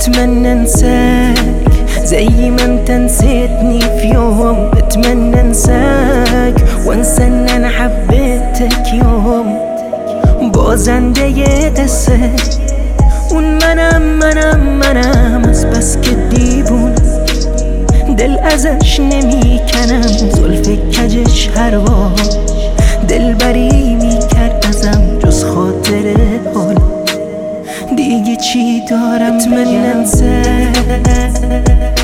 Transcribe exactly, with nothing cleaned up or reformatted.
بتمنى انساك زي ما انت نسيتني في يوم. بتمنى انساك وانسى ان انا حبيتك يوم. بازم دیگه اون منم منم منم از بس که دیوون دل ازش نمیکنم. زلف کجش هر بار دلبری میکرد ازم جز خاطر حال. دیگه چی دارم بتمنى انساك